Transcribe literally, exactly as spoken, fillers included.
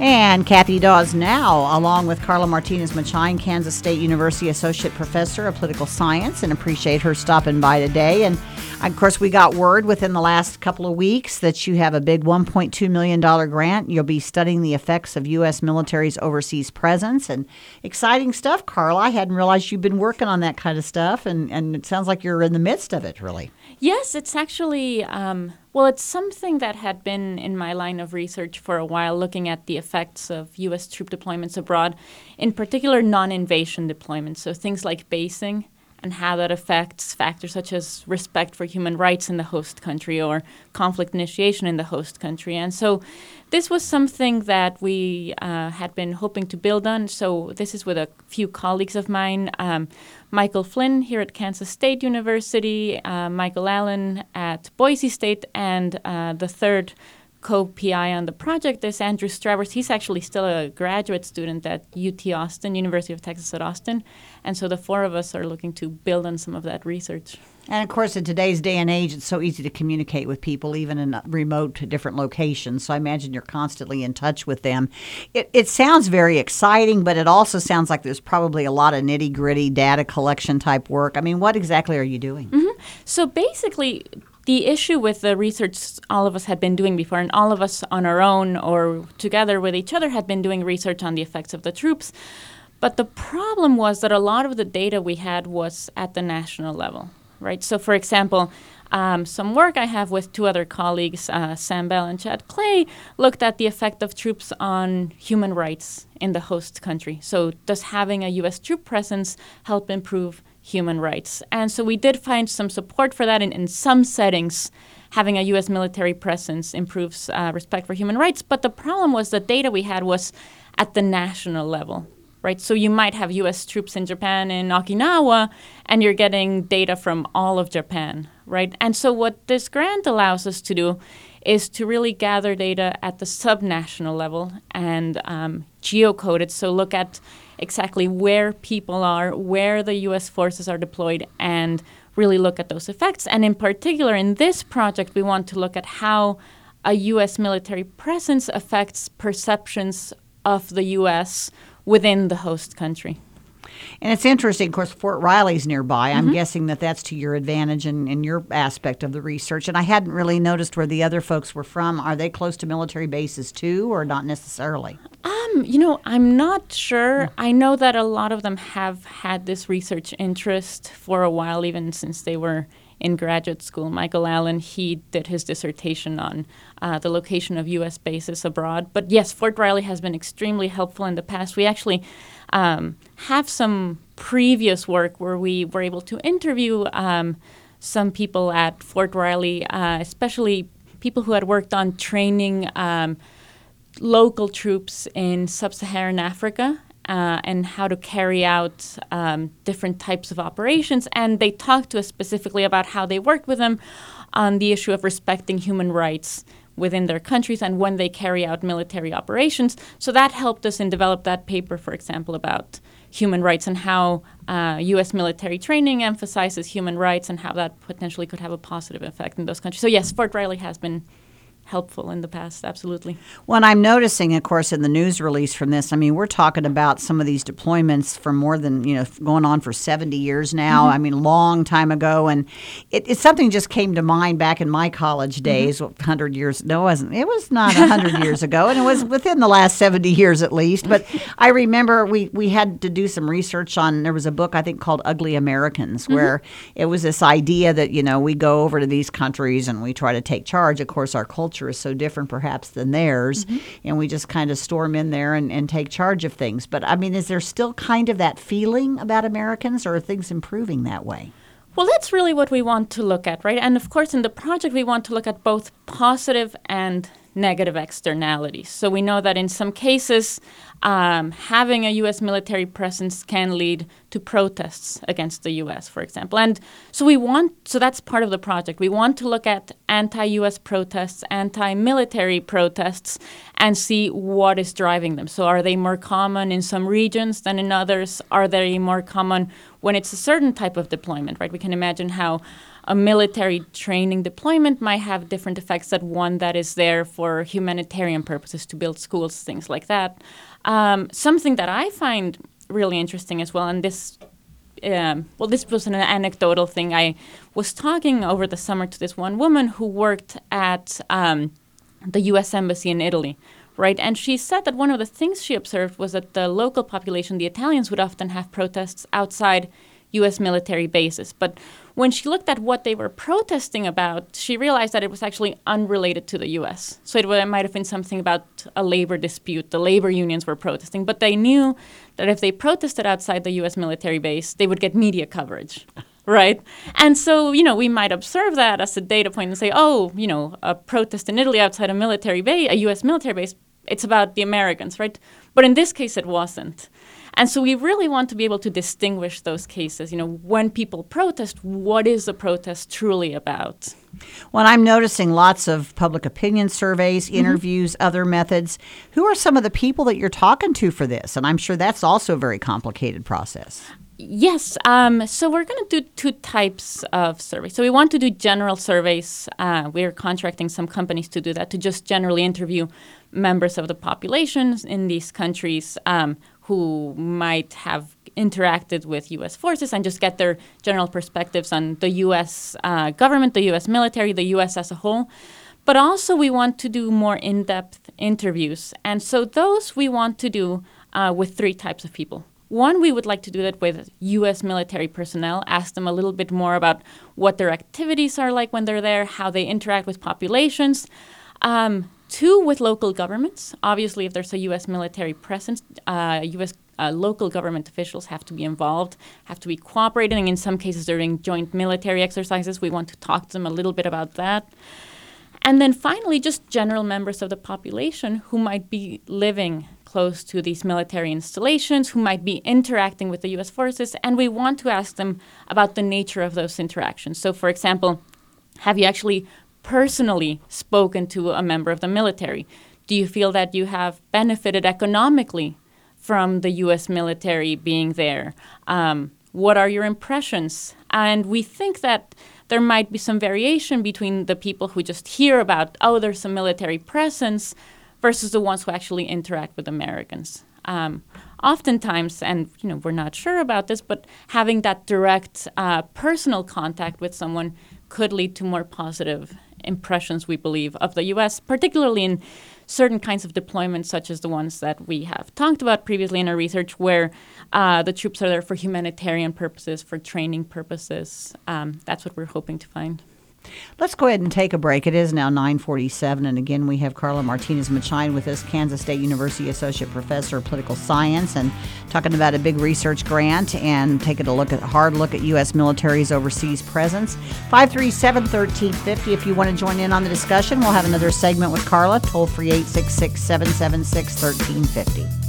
And Kathy Dawes now, along with Carla Martinez-Machine, Kansas State University Associate Professor of Political Science, and appreciate her stopping by today. And of course, we got word within the last couple of weeks that you have a big one point two million dollars grant. You'll be studying the effects of U S military's overseas presence, and exciting stuff, Carla. I hadn't realized you've been working on that kind of stuff, and, and it sounds like you're in the midst of it, really. Yes, it's actually, um, well, it's something that had been in my line of research for a while, looking at the effects of U S troop deployments abroad, in particular non-invasion deployments, so things like basing and how that affects factors such as respect for human rights in the host country or conflict initiation in the host country. And so this was something that we uh, had been hoping to build on. So this is with a few colleagues of mine, um, Michael Flynn here at Kansas State University, uh, Michael Allen at Boise State, and uh, the third co-P I on the project is Andrew Stravers. He's actually still a graduate student at U T Austin, University of Texas at Austin. And so the four of us are looking to build on some of that research. And, of course, in today's day and age, it's so easy to communicate with people, even in remote, different locations. So I imagine you're constantly in touch with them. It, it sounds very exciting, but it also sounds like there's probably a lot of nitty-gritty data collection type work. I mean, what exactly are you doing? Mm-hmm. So basically, the issue with the research all of us had been doing before, and all of us on our own or together with each other had been doing research on the effects of the troops. But the problem was that a lot of the data we had was at the national level, right? So, for example, um, some work I have with two other colleagues, uh, Sam Bell and Chad Clay, looked at the effect of troops on human rights in the host country. So does having a U S troop presence help improve human rights? And so we did find some support for that. In, in some settings, having a U S military presence improves uh, respect for human rights. But the problem was the data we had was at the national level, right? So you might have U S troops in Japan, in Okinawa, and you're getting data from all of Japan, right? And so what this grant allows us to do is to really gather data at the subnational level and um, geocode it. So look at exactly where people are, where the U S forces are deployed, and really look at those effects. And in particular, in this project, we want to look at how a U S military presence affects perceptions of the U S within the host country. And it's interesting, of course, Fort Riley's nearby. I'm Mm-hmm. guessing that that's to your advantage in, in your aspect of the research. And I hadn't really noticed where the other folks were from. Are they close to military bases too, or not necessarily? Um, you know, I'm not sure. I know that a lot of them have had this research interest for a while, even since they were in graduate school. Michael Allen, he did his dissertation on uh, the location of U S bases abroad. But yes, Fort Riley has been extremely helpful in the past. We actually um, have some previous work where we were able to interview um, some people at Fort Riley, uh, especially people who had worked on training um, local troops in sub-Saharan Africa uh, and how to carry out um, different types of operations. And they talked to us specifically about how they worked with them on the issue of respecting human rights within their countries and when they carry out military operations. So that helped us in develop that paper, for example, about human rights and how uh, U S military training emphasizes human rights and how that potentially could have a positive effect in those countries. So yes, Fort Riley has been helpful in the past, absolutely. Well, I'm noticing, of course, in the news release from this, I mean, we're talking about some of these deployments for more than, you know, going on for seventy years now. Mm-hmm. I mean, long time ago. And it, it's something just came to mind back in my college days, mm-hmm. one hundred years. No, it wasn't. It was not one hundred years ago. And it was within the last seventy years at least. But I remember we, we had to do some research on, there was a book, I think, called Ugly Americans, mm-hmm. where it was this idea that, you know, we go over to these countries and we try to take charge. Of course, our culture is so different perhaps than theirs, mm-hmm. and we just kind of storm in there and, and take charge of things. But I mean, is there still kind of that feeling about Americans, or are things improving that way? Well, that's really what we want to look at, right? And of course, in the project, we want to look at both positive and negative externalities. So we know that in some cases, um, having a U S military presence can lead to protests against the U S, for example. And so we want, so that's part of the project. We want to look at anti-U S protests, anti-military protests, and see what is driving them. So are they more common in some regions than in others? Are they more common when it's a certain type of deployment, right? We can imagine how a military training deployment might have different effects than one that is there for humanitarian purposes to build schools, things like that. Um, something that I find really interesting as well, and this Um, well, this was an anecdotal thing. I was talking over the summer to this one woman who worked at um, the U S Embassy in Italy, right? And she said that one of the things she observed was that the local population, the Italians, would often have protests outside U S military bases. But when she looked at what they were protesting about, she realized that it was actually unrelated to the U S. So it, it might have been something about a labor dispute. The labor unions were protesting, but they knew that if they protested outside the U S military base, they would get media coverage, right? And so, you know, we might observe that as a data point and say, oh, you know, a protest in Italy outside a military base, a U S military base, it's about the Americans, right? But in this case, it wasn't. And so we really want to be able to distinguish those cases. You know, when people protest, what is the protest truly about? Well, I'm noticing lots of public opinion surveys, interviews, mm-hmm. other methods. Who are some of the people that you're talking to for this? And I'm sure that's also a very complicated process. Yes. Um, so we're going to do two types of surveys. So we want to do general surveys. Uh, we're contracting some companies to do that, to just generally interview members of the populations in these countries um, who might have interacted with U S forces and just get their general perspectives on the U S uh, government, the U S military, the U S as a whole. But also we want to do more in-depth interviews. And so those we want to do uh, with three types of people. One, we would like to do that with U S military personnel, ask them a little bit more about what their activities are like when they're there, how they interact with populations. Um, two, with local governments. Obviously, if there's a U S military presence, uh, U S uh, local government officials have to be involved, have to be cooperating. In some cases, during joint military exercises, we want to talk to them a little bit about that. And then finally, just general members of the population who might be living close to these military installations, who might be interacting with the U S forces, and we want to ask them about the nature of those interactions. So, for example, have you actually personally spoken to a member of the military? Do you feel that you have benefited economically from the U S military being there? Um, what are your impressions? And we think that there might be some variation between the people who just hear about, oh, there's a military presence, versus the ones who actually interact with Americans. Um, oftentimes, and you know, we're not sure about this, but having that direct uh, personal contact with someone could lead to more positive impressions, we believe, of the U S, particularly in certain kinds of deployments, such as the ones that we have talked about previously in our research, where uh, the troops are there for humanitarian purposes, for training purposes. Um, that's what we're hoping to find. Let's go ahead and take a break. It is now nine forty-seven, and again, we have Carla Martinez-Machine with us, Kansas State University Associate Professor of Political Science, and talking about a big research grant and taking a look at hard look at U S military's overseas presence. five three seven, one three five zero if you want to join in on the discussion. We'll have another segment with Carla, toll free eight six six, seven seven six, one three five zero.